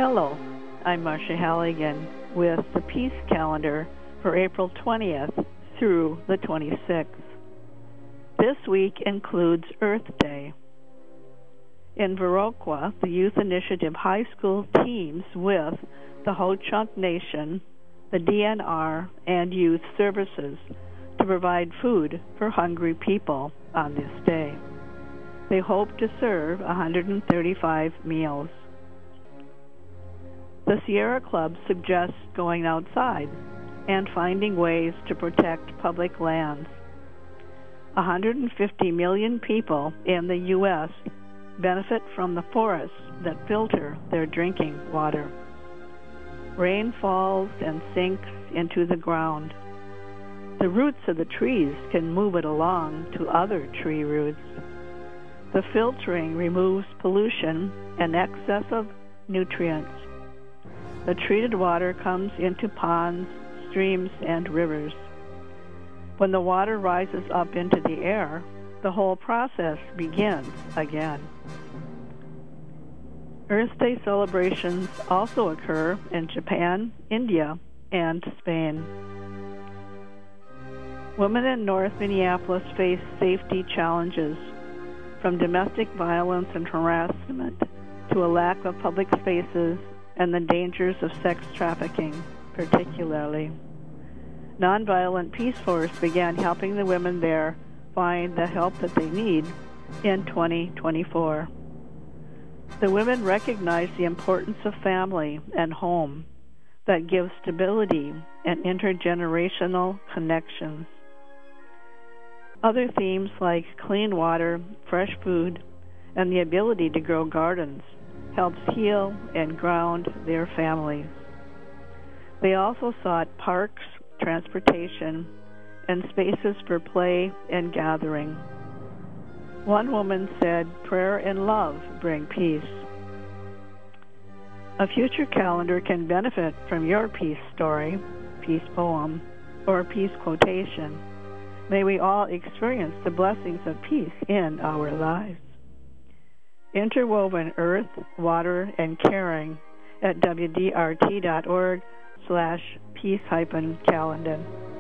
Hello, I'm Marcia Halligan with the Peace Calendar for April 20th through the 26th. This week includes Earth Day. In Viroqua, the Youth Initiative High School teams with the Ho-Chunk Nation, the DNR, and Youth Services to provide food for hungry people on this day. They hope to serve 135 meals. The Sierra Club suggests going outside and finding ways to protect public lands. 150 million people in the U.S. benefit from the forests that filter their drinking water. Rain falls and sinks into the ground. The roots of the trees can move it along to other tree roots. The filtering removes pollution and excess of nutrients. The treated water comes into ponds, streams, and rivers. When the water rises up into the air, the whole process begins again. Earth Day celebrations also occur in Japan, India, and Spain. Women in North Minneapolis face safety challenges, from domestic violence and harassment to a lack of public spaces and the dangers of sex trafficking, particularly. Nonviolent Peace Force began helping the women there find the help that they need in 2024. The women recognize the importance of family and home that gives stability and intergenerational connections. Other themes like clean water, fresh food, and the ability to grow gardens helps heal and ground their families. They also sought parks, transportation, and spaces for play and gathering. One woman said, "Prayer and love bring peace." A future calendar can benefit from your peace story, peace poem, or peace quotation. May we all experience the blessings of peace in our lives. Interwoven earth, water, and caring at wdrt.org/peace-calendar.